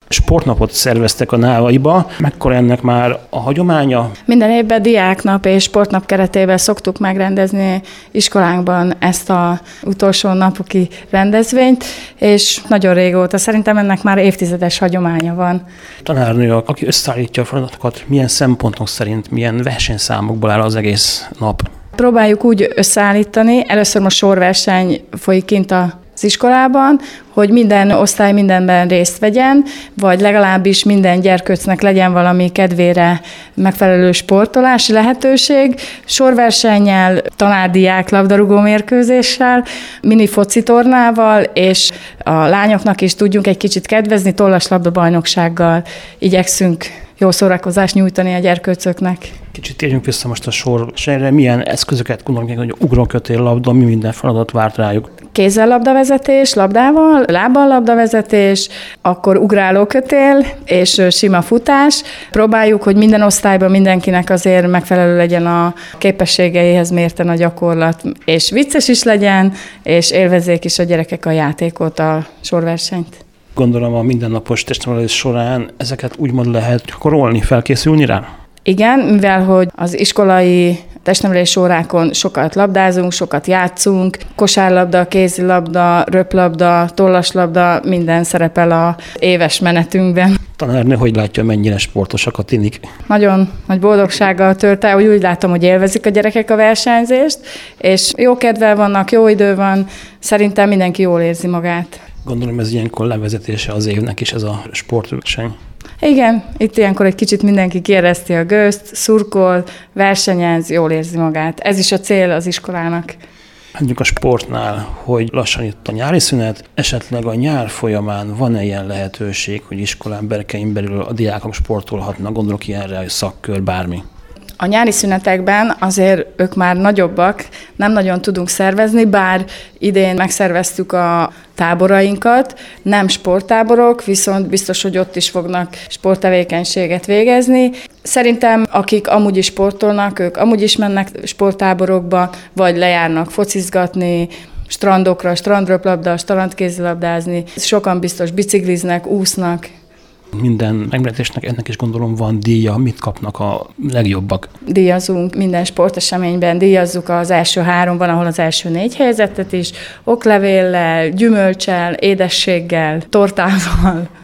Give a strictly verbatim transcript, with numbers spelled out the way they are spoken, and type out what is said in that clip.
Sportnapot szerveztek a Návaiba. Mekkora ennek már a hagyománya? Minden évben diáknap és sportnap keretében szoktuk megrendezni iskolánkban ezt a utolsó napoki rendezvényt, és nagyon régóta, szerintem ennek már évtizedes hagyománya van. Tanárnő, aki összeállítja a feladatokat, milyen szempontok szerint, milyen versenyszámokból áll az egész nap? Próbáljuk úgy összeállítani, először most sorverseny folyik kint az iskolában, hogy minden osztály mindenben részt vegyen, vagy legalábbis minden gyerkőcnek legyen valami kedvére megfelelő sportolási lehetőség, sorversennyel, tanárdiák labdarúgó mérkőzéssel, mini focitornával, és a lányoknak is tudjunk egy kicsit kedvezni, tollaslabda bajnoksággal igyekszünk jó szórakozást nyújtani a gyerkőcöknek. Kicsit térjünk vissza most a sorversenyre. Milyen eszközöket gondolunk, hogy ugrókötél labda, mi minden feladat várt rájuk? Kézzel labdavezetés, labdával, lábbal labdavezetés, akkor ugrálókötél és sima futás. Próbáljuk, hogy minden osztályban mindenkinek azért megfelelő legyen a képességeihez mérten a gyakorlat, és vicces is legyen, és élvezzék is a gyerekek a játékot, a sorversenyt. Gondolom a mindennapos testnevelés során ezeket úgymond lehet gyakorolni, felkészülni rá? Igen, mivel hogy az iskolai testnevelés órákon sokat labdázunk, sokat játszunk, kosárlabda, kézilabda, röplabda, tollaslabda, minden szerepel a éves menetünkben. Tanárnő, hogy látja, mennyire sportosak a tinik? Nagyon nagy boldogsággal tölt el, hogy úgy látom, hogy élvezik a gyerekek a versenyzést, és jó kedvel vannak, jó idő van, szerintem mindenki jól érzi magát. Gondolom ez ilyenkor levezetése az évnek is ez a sportverseny. Igen, itt ilyenkor egy kicsit mindenki kiereszti a gőzt, szurkol, versenyez, jól érzi magát. Ez is a cél az iskolának. Mondjuk a sportnál, hogy lassan itt a nyári szünet, esetleg a nyár folyamán van-e ilyen lehetőség, hogy iskolán berkein belül a diákok sportolhatnak, gondolok ilyenre, hogy szakkör, bármi? A nyári szünetekben azért ők már nagyobbak, nem nagyon tudunk szervezni, bár idén megszerveztük a táborainkat, nem sporttáborok, viszont biztos, hogy ott is fognak sporttevékenységet végezni. Szerintem akik amúgy is sportolnak, ők amúgy is mennek sporttáborokba, vagy lejárnak focizgatni, strandokra, strandröplabda, strandkézilabdázni. Sokan biztos bicikliznek, úsznak. Minden megméretésnek ennek is gondolom van díja, mit kapnak a legjobbak? Díjazunk minden sporteseményben, díjazzuk az első háromban, ahol az első négy helyezettet is, oklevéllel, gyümölccsel, édességgel, tortával.